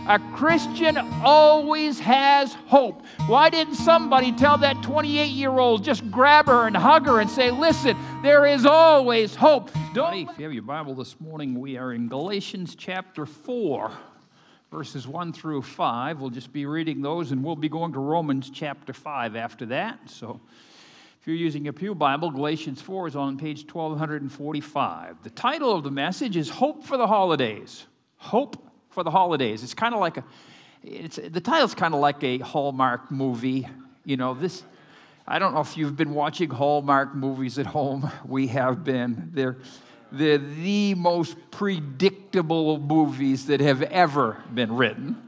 A Christian always has hope. Why didn't somebody tell that 28-year-old, just grab her and hug her and say, listen, there is always hope. If you have your Bible this morning, we are in Galatians chapter 4, verses 1 through 5. We'll just be reading those, and we'll be going to Romans chapter 5 after that. So if you're using a Pew Bible, Galatians 4 is on page 1245. The title of the message is Hope for the Holidays. Hope for the holidays. It's kind of like the title's kind of like a Hallmark movie. You know, I don't know if you've been watching Hallmark movies at home. We have been. They're the most predictable movies that have ever been written.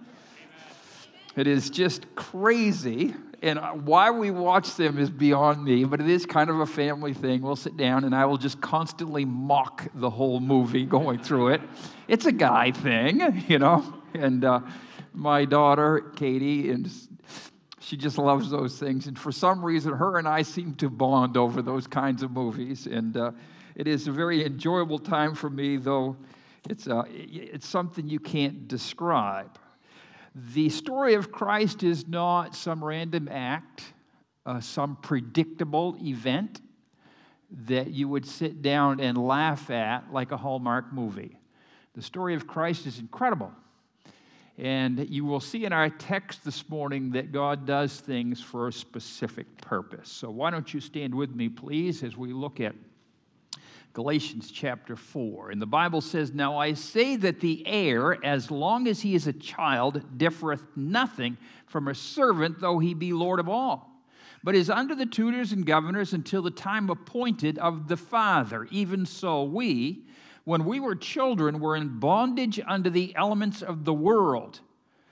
It is just crazy. And why we watch them is beyond me, but it is kind of a family thing. We'll sit down and I will just constantly mock the whole movie going through it. It's a guy thing, you know. And my daughter, Katie, and she just loves those things. And for some reason, her and I seem to bond over those kinds of movies. And it is a very enjoyable time for me, though it's something you can't describe. The story of Christ is not some random act, some predictable event that you would sit down and laugh at like a Hallmark movie. The story of Christ is incredible. And you will see in our text this morning that God does things for a specific purpose. So why don't you stand with me, please, as we look at Galatians chapter 4. And the Bible says, "Now I say that the heir, as long as he is a child, differeth nothing from a servant, though he be Lord of all, but is under the tutors and governors until the time appointed of the Father. Even so we, when we were children, were in bondage under the elements of the world.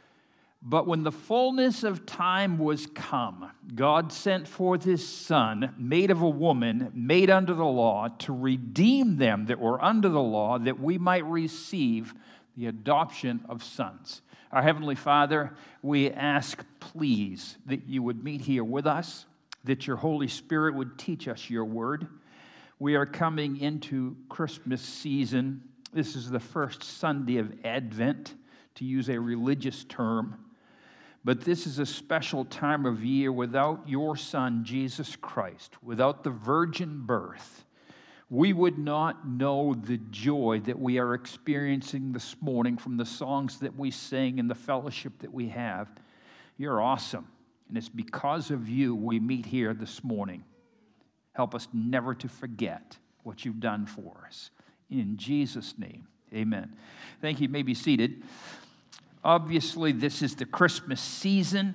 But when the fullness of time was come, God sent forth his Son, made of a woman, made under the law, to redeem them that were under the law, that we might receive the adoption of sons." Our Heavenly Father, we ask, please, that you would meet here with us, that your Holy Spirit would teach us your word. We are coming into Christmas season. This is the first Sunday of Advent, to use a religious term. But this is a special time of year without your Son, Jesus Christ, without the virgin birth. We would not know the joy that we are experiencing this morning from the songs that we sing and the fellowship that we have. You're awesome. And it's because of you we meet here this morning. Help us never to forget what you've done for us. In Jesus' name, amen. Thank you. You may be seated. Obviously, this is the Christmas season.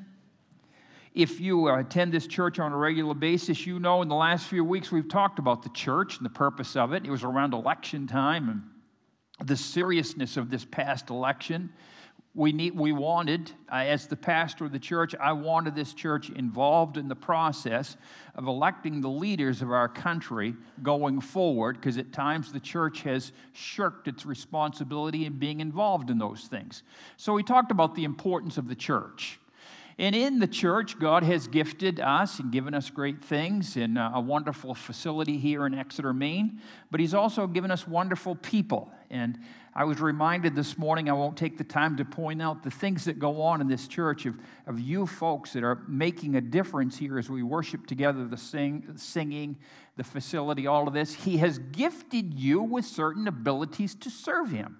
If you attend this church on a regular basis, you know in the last few weeks we've talked about the church and the purpose of it. It was around election time and the seriousness of this past election. We wanted, as the pastor of the church, I wanted this church involved in the process of electing the leaders of our country going forward, because at times the church has shirked its responsibility in being involved in those things. So we talked about the importance of the church. And in the church, God has gifted us and given us great things in a wonderful facility here in Exeter, Maine. But he's also given us wonderful people. And I was reminded this morning, I won't take the time to point out the things that go on in this church of you folks that are making a difference here as we worship together, the singing, the facility, all of this. He has gifted you with certain abilities to serve him.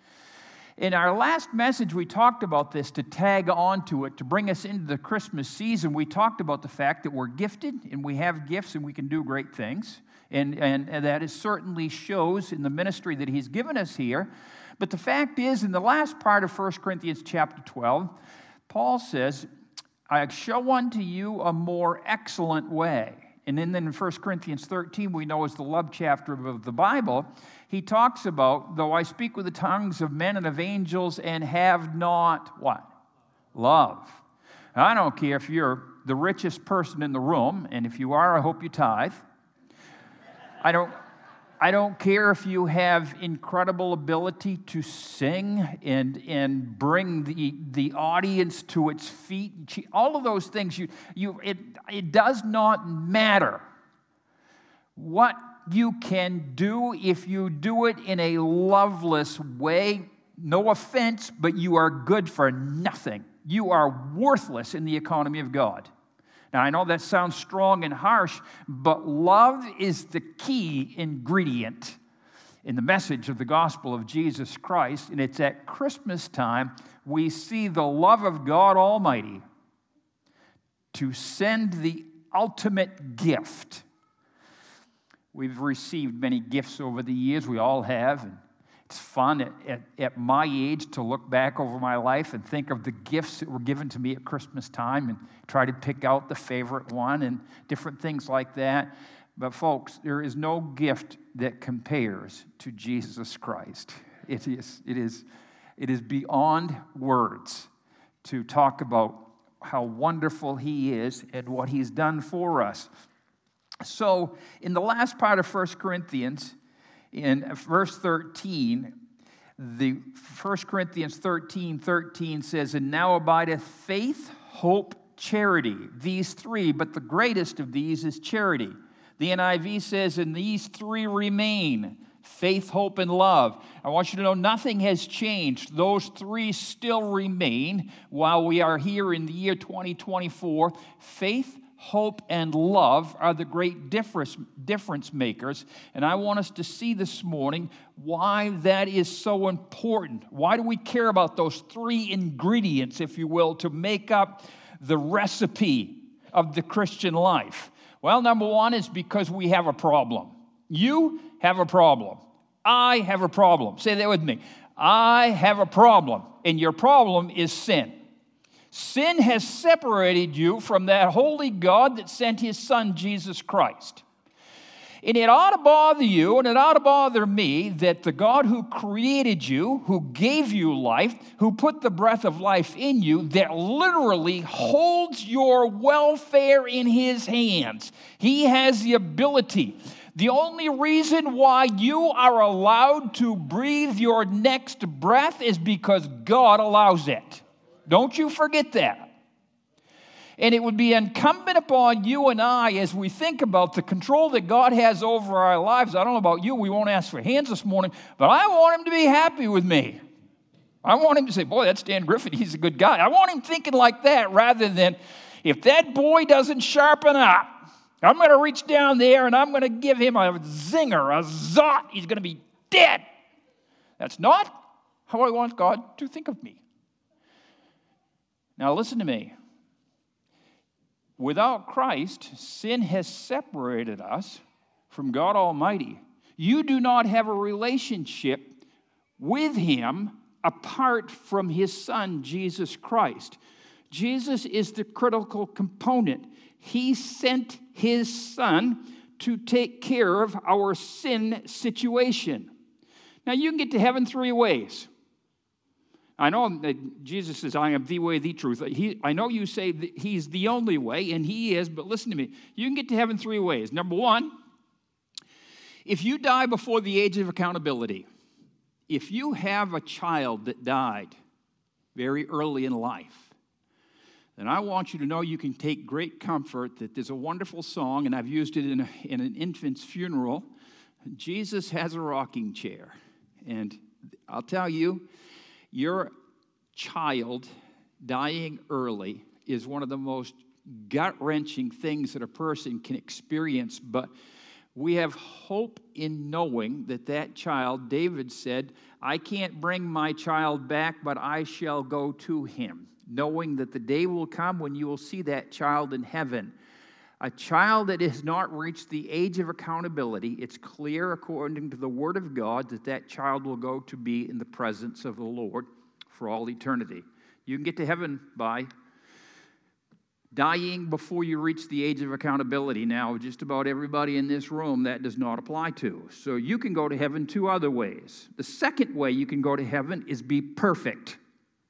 In our last message, we talked about this to tag on to it, to bring us into the Christmas season. We talked about the fact that we're gifted and we have gifts and we can do great things. And that it certainly shows in the ministry that he's given us here. But the fact is, in the last part of 1 Corinthians chapter 12, Paul says, "I show unto you a more excellent way." And then in 1 Corinthians 13, we know is the love chapter of the Bible, he talks about, "Though I speak with the tongues of men and of angels and have not," what? Love. I don't care if you're the richest person in the room, and if you are, I hope you tithe. I don't care if you have incredible ability to sing and bring the audience to its feet. All of those things, it does not matter what you can do if you do it in a loveless way. No offense, but you are good for nothing. You are worthless in the economy of God. Now, I know that sounds strong and harsh, but love is the key ingredient in the message of the gospel of Jesus Christ. And it's at Christmas time we see the love of God Almighty to send the ultimate gift. We've received many gifts over the years. We all have. And it's fun at my age to look back over my life and think of the gifts that were given to me at Christmas time and try to pick out the favorite one and different things like that. But folks, there is no gift that compares to Jesus Christ. It is beyond words to talk about how wonderful he is and what he's done for us. So, in the last part of 1 Corinthians, in verse 13, the 1 Corinthians 13 says, "And now abideth faith, hope, charity. These three, but the greatest of these is charity." The NIV says, "And these three remain, faith, hope, and love." I want you to know nothing has changed. Those three still remain while we are here in the year 2024. Faith, hope, and love are the great difference makers. And I want us to see this morning why that is so important. Why do we care about those three ingredients, if you will, to make up the recipe of the Christian life? Well, number one is because we have a problem. You have a problem. I have a problem. Say that with me. I have a problem, and your problem is sin. Sin has separated you from that holy God that sent his Son, Jesus Christ. And it ought to bother you, and it ought to bother me, that the God who created you, who gave you life, who put the breath of life in you, that literally holds your welfare in his hands. He has the ability. The only reason why you are allowed to breathe your next breath is because God allows it. Don't you forget that. And it would be incumbent upon you and I, as we think about the control that God has over our lives. I don't know about you, we won't ask for hands this morning, but I want him to be happy with me. I want him to say, boy, that's Dan Griffin, he's a good guy. I want him thinking like that rather than, if that boy doesn't sharpen up, I'm going to reach down there and I'm going to give him a zinger, a zot. He's going to be dead. That's not how I want God to think of me. Now listen to me. Without Christ, sin has separated us from God Almighty. You do not have a relationship with him apart from his Son, Jesus Christ. Jesus is the critical component. He sent his Son to take care of our sin situation. Now, you can get to heaven three ways. I know that Jesus says, I am the way, the truth. I know you say that he's the only way, and he is, but listen to me. You can get to heaven three ways. Number one, if you die before the age of accountability, if you have a child that died very early in life, then I want you to know you can take great comfort that there's a wonderful song, and I've used it in an infant's funeral. Jesus has a rocking chair. And I'll tell you, your child dying early is one of the most gut-wrenching things that a person can experience, but we have hope in knowing that that child, David said, I can't bring my child back, but I shall go to him, knowing that the day will come when you will see that child in heaven. A child that has not reached the age of accountability, it's clear according to the Word of God that that child will go to be in the presence of the Lord for all eternity. You can get to heaven by dying before you reach the age of accountability. Now, just about everybody in this room that does not apply to. So you can go to heaven two other ways. The second way you can go to heaven is be perfect.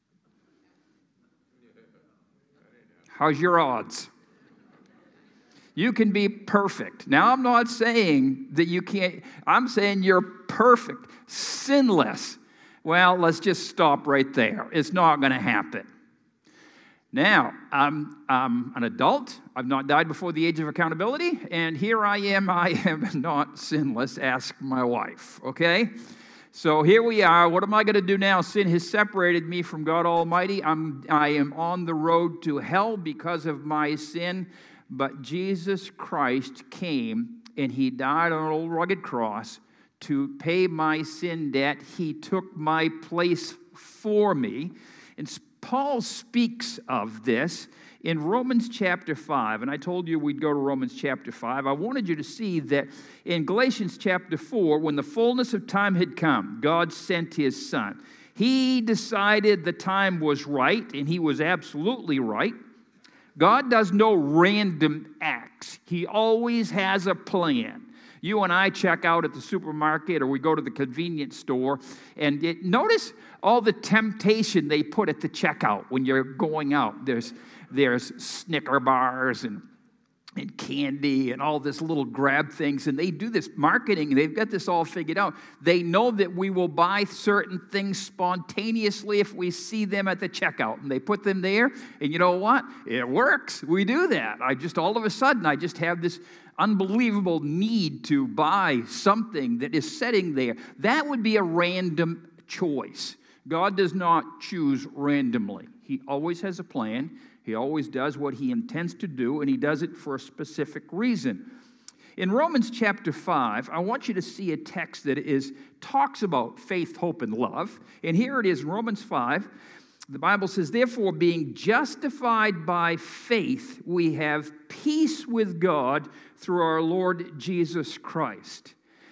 How's your odds? You can be perfect. Now, I'm not saying that you can't. I'm saying you're perfect, sinless. Well, let's just stop right there. It's not going to happen. Now, I'm an adult. I've not died before the age of accountability. And here I am not sinless. Ask my wife, okay? So here we are. What am I going to do now? Sin has separated me from God Almighty. I am on the road to hell because of my sin. But Jesus Christ came and he died on an old rugged cross to pay my sin debt. He took my place for me. And Paul speaks of this in Romans chapter 5, and I told you we'd go to Romans chapter 5. I wanted you to see that in Galatians chapter 4, when the fullness of time had come, God sent his Son. He decided the time was right, and he was absolutely right. God does no random acts. He always has a plan. You and I check out at the supermarket or we go to the convenience store, and notice all the temptation they put at the checkout when you're going out. There's Snicker bars and candy and all this little grab things, and they do this marketing, and they've got this all figured out. They know that we will buy certain things spontaneously if we see them at the checkout, and they put them there, and you know what? It works. We do that. All of a sudden, I just have this unbelievable need to buy something that is sitting there. That would be a random choice. God does not choose randomly. He always has a plan. He always does what he intends to do, and he does it for a specific reason. In Romans chapter 5, I want you to see a text that talks about faith, hope, and love. And here it is, Romans 5. The Bible says, therefore, being justified by faith, we have peace with God through our Lord Jesus Christ.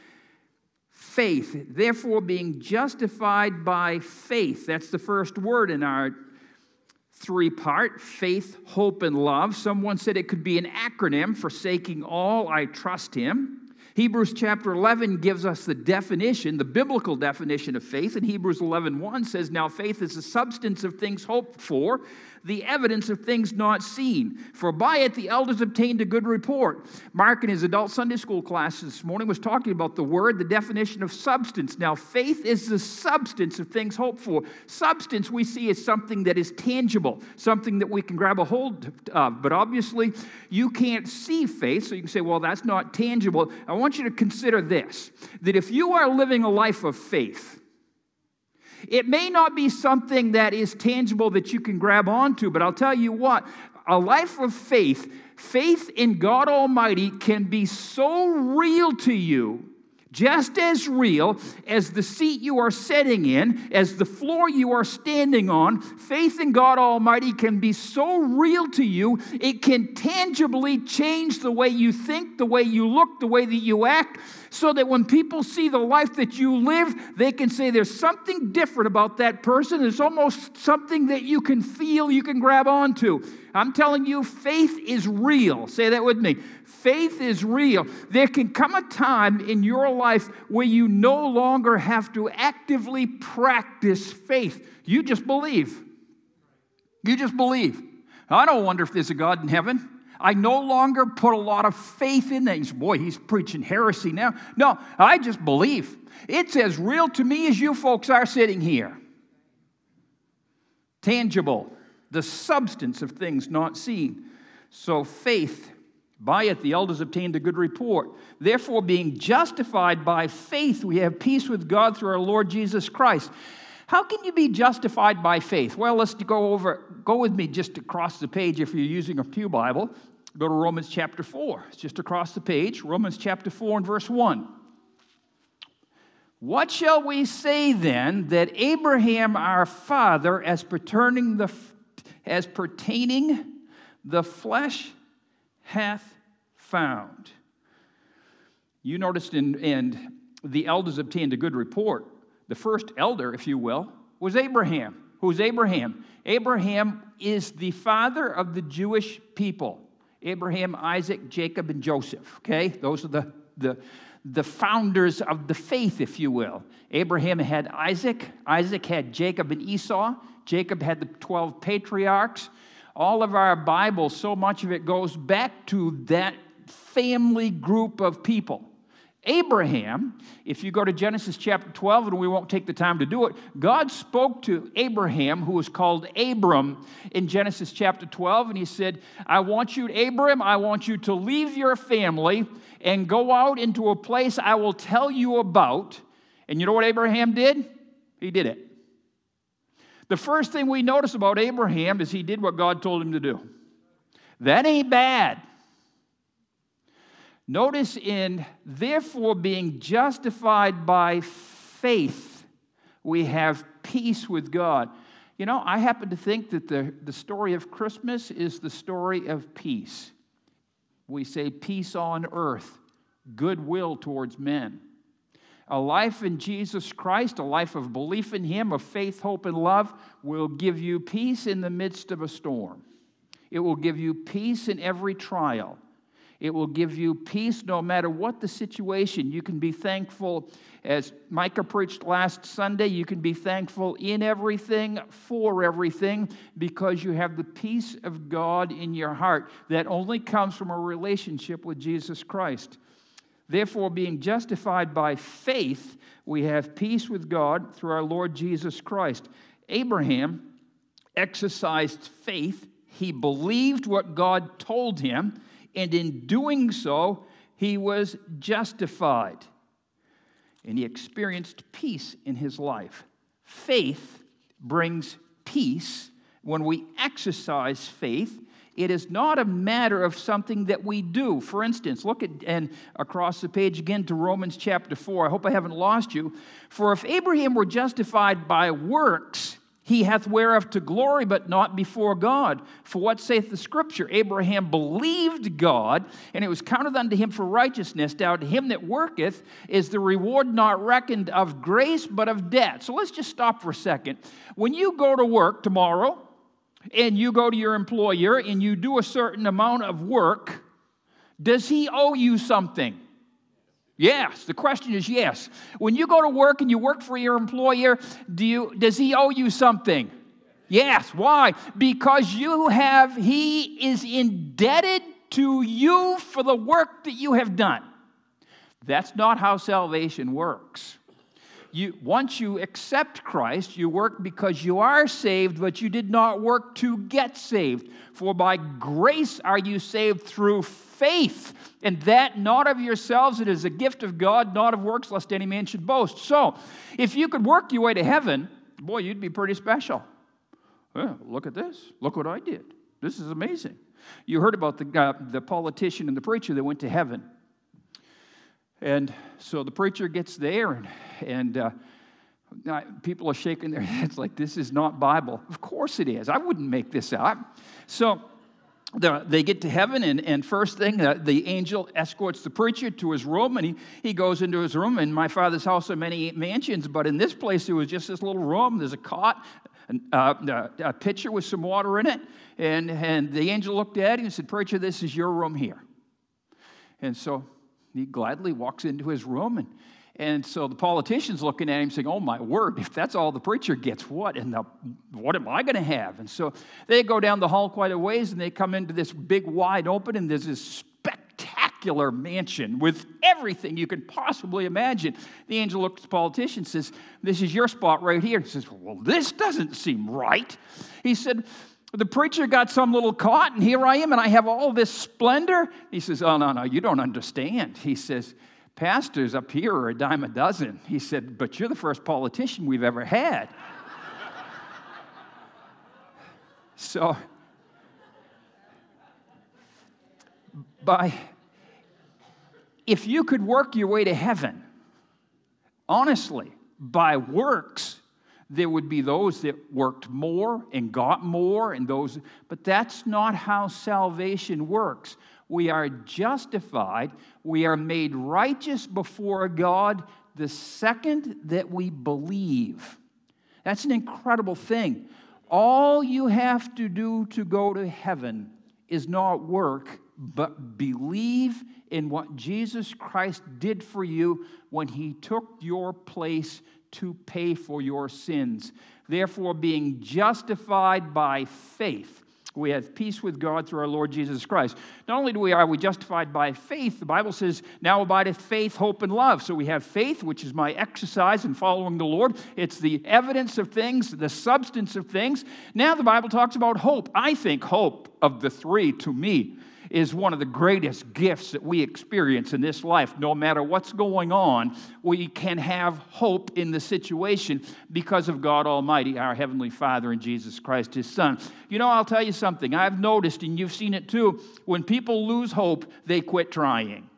Faith, therefore, being justified by faith. That's the first word in our three-part, faith, hope, and love. Someone said it could be an acronym, forsaking all, I trust him. Hebrews chapter 11 gives us the definition, the biblical definition of faith. And Hebrews 11:1 says, now faith is the substance of things hoped for, the evidence of things not seen. For by it the elders obtained a good report. Mark in his adult Sunday school class this morning was talking about the word, the definition of substance. Now faith is the substance of things hoped for. Substance we see as something that is tangible, something that we can grab a hold of. But obviously you can't see faith, so you can say, well, that's not tangible. I want you to consider this, that if you are living a life of faith, it may not be something that is tangible that you can grab onto, but I'll tell you what, a life of faith, faith in God Almighty can be so real to you, just as real as the seat you are sitting in, as the floor you are standing on. Faith in God Almighty can be so real to you, it can tangibly change the way you think, the way you look, the way that you act, so that when people see the life that you live, they can say there's something different about that person. There's almost something that you can feel, you can grab onto. I'm telling you, faith is real. Say that with me. Faith is real. There can come a time in your life where you no longer have to actively practice faith. You just believe. You just believe. I don't wonder if there's a God in heaven. I no longer put a lot of faith in things. Boy, he's preaching heresy now. No, I just believe. It's as real to me as you folks are sitting here. Tangible. The substance of things not seen. So faith, by it the elders obtained a good report. Therefore, being justified by faith, we have peace with God through our Lord Jesus Christ. How can you be justified by faith? Well, let's go with me just across the page if you're using a pew Bible. Go to Romans chapter 4. It's just across the page. Romans chapter 4 and verse 1. What shall we say then that Abraham our father, as pertaining the flesh, hath found? You noticed in the elders obtained a good report. The first elder, if you will, was Abraham. Who's Abraham? Abraham is the father of the Jewish people. Abraham, Isaac, Jacob, and Joseph. Okay? Those are the founders of the faith, if you will. Abraham had Isaac. Isaac had Jacob and Esau. Jacob had the 12 patriarchs. All of our Bible, so much of it goes back to that family group of people. Abraham, if you go to Genesis chapter 12, and we won't take the time to do it, God spoke to Abraham, who was called Abram, in Genesis chapter 12, and he said, I want you to leave your family and go out into a place I will tell you about, And you know what Abraham did? He did it. The first thing we notice about Abraham is he did what God told him to do. That ain't bad. Notice in, therefore, being justified by faith, we have peace with God. You know, I happen to think that the story of Christmas is the story of peace. We say peace on earth, goodwill towards men. A life in Jesus Christ, a life of belief in Him, of faith, hope, and love, will give you peace in the midst of a storm. It will give you peace in every trial. It will give you peace no matter what the situation. You can be thankful, as Micah preached last Sunday, you can be thankful in everything, for everything, because you have the peace of God in your heart that only comes from a relationship with Jesus Christ. Therefore, being justified by faith, we have peace with God through our Lord Jesus Christ. Abraham exercised faith. He believed what God told him, and in doing so, he was justified. And he experienced peace in his life. Faith brings peace. When we exercise faith, it is not a matter of something that we do. For instance, look at, and across the page again to Romans chapter 4. I hope I haven't lost you. For if Abraham were justified by works, he hath whereof to glory, but not before God. For what saith the Scripture? Abraham believed God, and it was counted unto him for righteousness. Now to him that worketh is the reward not reckoned of grace, but of debt. So let's just stop for a second. When you go to work tomorrow, and you go to your employer, and you do a certain amount of work, does he owe you something? Yes, the question is yes. When you go to work and you work for your employer, does he owe you something? Yes. Why? Because he is indebted to you for the work that you have done. That's not how salvation works. Once you accept Christ, you work because you are saved, but you did not work to get saved. For by grace are you saved through faith, and that not of yourselves, it is a gift of God, not of works, lest any man should boast. So, if you could work your way to heaven, boy, you'd be pretty special. Well, look at this. Look what I did. This is amazing. You heard about the politician and the preacher that went to heaven. And so the preacher gets there, and people are shaking their heads like, this is not Bible. Of course it is. I wouldn't make this up. So they get to heaven, and first thing, the angel escorts the preacher to his room, and he goes into his room. In my Father's house are many mansions, but in this place there was just this little room. There's a cot, a pitcher with some water in it, and the angel looked at him and said, preacher, this is your room here. And so he gladly walks into his room, and so the politician's looking at him saying, oh, my word, if that's all the preacher gets, what am I going to have? And so they go down the hall quite a ways, and they come into this big wide open, and there's this spectacular mansion with everything you can possibly imagine. The angel looks at the politician and says, this is your spot right here. He says, well, this doesn't seem right. He said, the preacher got some little cot, and here I am, and I have all this splendor. He says, oh, no, you don't understand. He says, pastors up here are a dime a dozen. He said, but you're the first politician we've ever had. So, if you could work your way to heaven, honestly, by works, there would be those that worked more and got more, but that's not how salvation works. We are justified, we are made righteous before God the second that we believe. That's an incredible thing. All you have to do to go to heaven is not work, but believe in what Jesus Christ did for you when He took your place to pay for your sins. Therefore, being justified by faith, we have peace with God through our Lord Jesus Christ. Not only are we justified by faith, the Bible says, now abideth faith, hope, and love. So we have faith, which is my exercise in following the Lord. It's the evidence of things, the substance of things. Now the Bible talks about hope. I think hope of the three, to me, is one of the greatest gifts that we experience in this life. No matter what's going on, we can have hope in the situation because of God Almighty, our Heavenly Father, and Jesus Christ, His Son. You know, I'll tell you something. I've noticed, and you've seen it too, when people lose hope, they quit trying.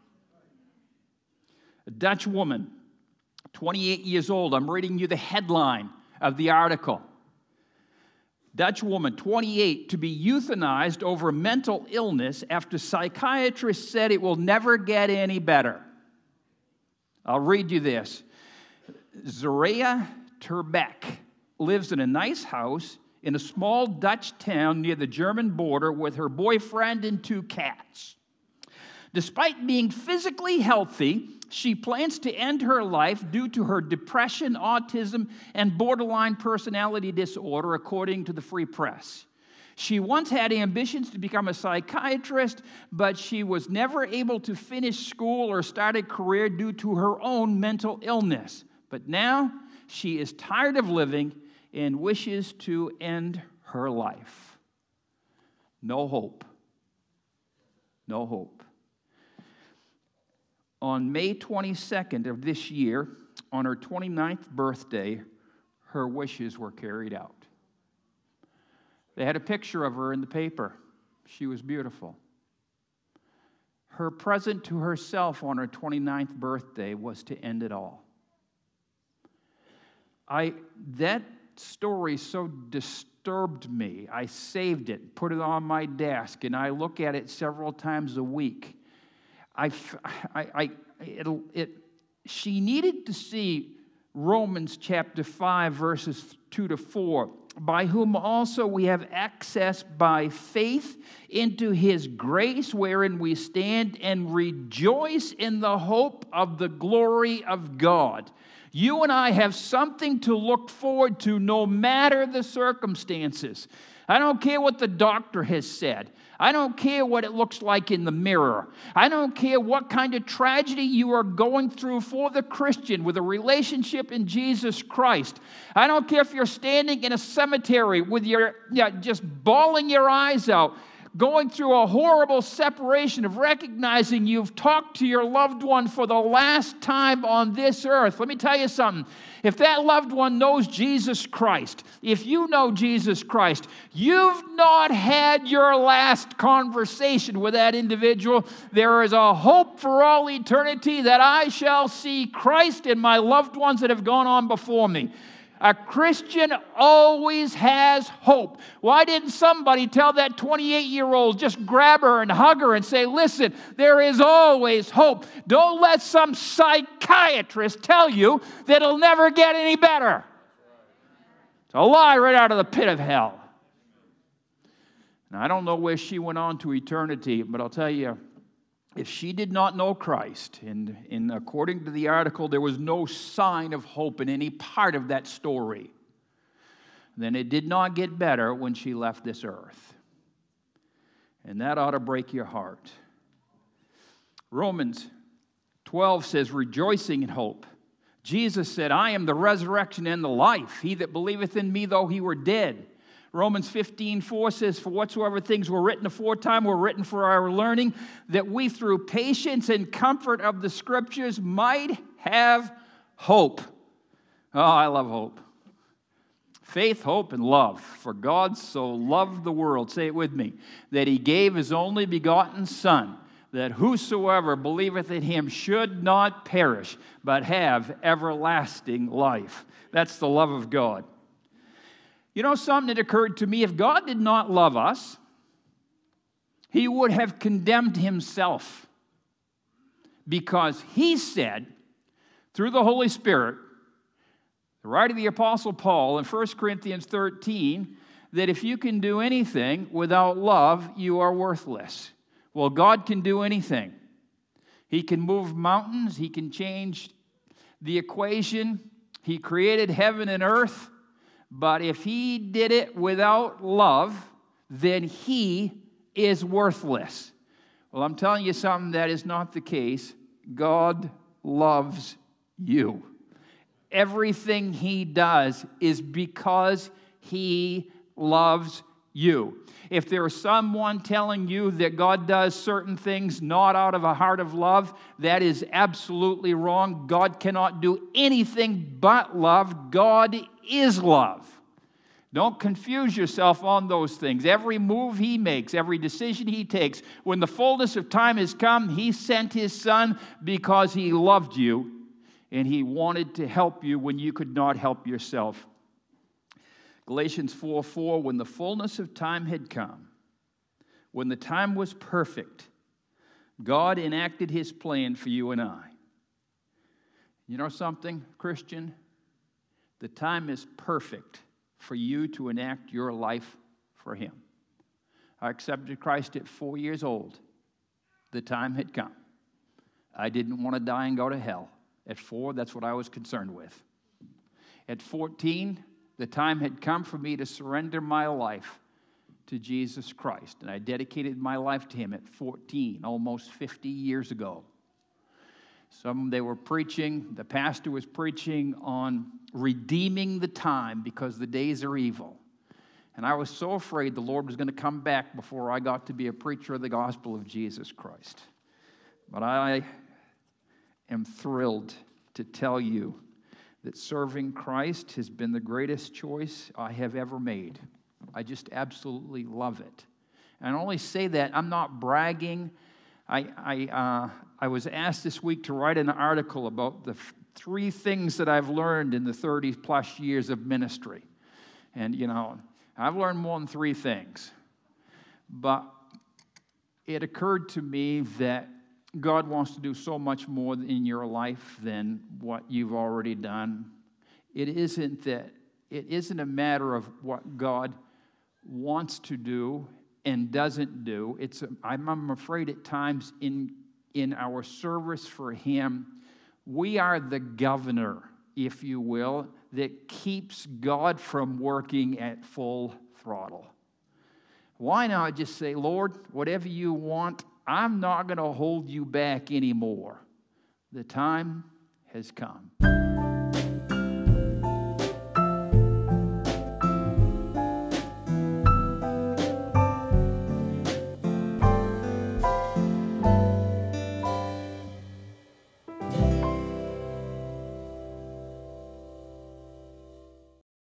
A Dutch woman, 28 years old. I'm reading you the headline of the article. Dutch woman, 28, to be euthanized over mental illness after psychiatrists said it will never get any better. I'll read you this. Zaria Terbeck lives in a nice house in a small Dutch town near the German border with her boyfriend and 2 cats. Despite being physically healthy, she plans to end her life due to her depression, autism, and borderline personality disorder, according to the Free Press. She once had ambitions to become a psychiatrist, but she was never able to finish school or start a career due to her own mental illness. But now she is tired of living and wishes to end her life. No hope. No hope. On May 22nd of this year, on her 29th birthday, her wishes were carried out. They had a picture of her in the paper. She was beautiful. Her present to herself on her 29th birthday was to end it all. That story so disturbed me. I saved it, put it on my desk, and I look at it several times a week. She needed to see Romans chapter 5, verses 2 to 4, by whom also we have access by faith into His grace, wherein we stand and rejoice in the hope of the glory of God. You and I have something to look forward to no matter the circumstances. I don't care what the doctor has said. I don't care what it looks like in the mirror. I don't care what kind of tragedy you are going through for the Christian with a relationship in Jesus Christ. I don't care if you're standing in a cemetery with just bawling your eyes out, going through a horrible separation of recognizing you've talked to your loved one for the last time on this earth. Let me tell you something. If that loved one knows Jesus Christ, if you know Jesus Christ, you've not had your last conversation with that individual. There is a hope for all eternity that I shall see Christ and my loved ones that have gone on before me. A Christian always has hope. Why didn't somebody tell that 28-year-old, just grab her and hug her and say, listen, there is always hope. Don't let some psychiatrist tell you that it'll never get any better. It's a lie right out of the pit of hell. Now, I don't know where she went on to eternity, but I'll tell you, if she did not know Christ, and according to the article, there was no sign of hope in any part of that story, then it did not get better when she left this earth. And that ought to break your heart. Romans 12 says, rejoicing in hope. Jesus said, I am the resurrection and the life. He that believeth in me, though he were dead. Romans 15:4 says, for whatsoever things were written aforetime were written for our learning, that we through patience and comfort of the Scriptures might have hope. Oh, I love hope. Faith, hope, and love. For God so loved the world, say it with me, that He gave His only begotten Son, that whosoever believeth in Him should not perish, but have everlasting life. That's the love of God. You know something that occurred to me? If God did not love us, He would have condemned Himself. Because He said, through the Holy Spirit, the writer of the Apostle Paul in 1 Corinthians 13, that if you can do anything without love, you are worthless. Well, God can do anything. He can move mountains. He can change the equation. He created heaven and earth. But if He did it without love, then He is worthless. Well, I'm telling you something that is not the case. God loves you. Everything He does is because He loves you. If there is someone telling you that God does certain things not out of a heart of love, that is absolutely wrong. God cannot do anything but love. God is love. Don't confuse yourself on those things. Every move He makes, every decision He takes, when the fullness of time has come, He sent His Son because He loved you and He wanted to help you when you could not help yourself. Galatians 4:4, when the fullness of time had come, when the time was perfect, God enacted His plan for you and I. You know something, Christian? The time is perfect for you to enact your life for Him. I accepted Christ at 4 years old. The time had come. I didn't want to die and go to hell. At 4, that's what I was concerned with. At 14, the time had come for me to surrender my life to Jesus Christ. And I dedicated my life to Him at 14, almost 50 years ago. They were preaching, the pastor was preaching on redeeming the time because the days are evil. And I was so afraid the Lord was going to come back before I got to be a preacher of the gospel of Jesus Christ. But I am thrilled to tell you that serving Christ has been the greatest choice I have ever made. I just absolutely love it. And I only say that, I'm not bragging. I was asked this week to write an article about the 3 things that I've learned in the 30-plus years of ministry. And, I've learned more than 3 things. But it occurred to me that God wants to do so much more in your life than what you've already done. It isn't a matter of what God wants to do and doesn't do. I'm afraid at times in our service for Him, we are the governor, if you will, that keeps God from working at full throttle. Why not just say, Lord, whatever you want, I'm not going to hold you back anymore. The time has come.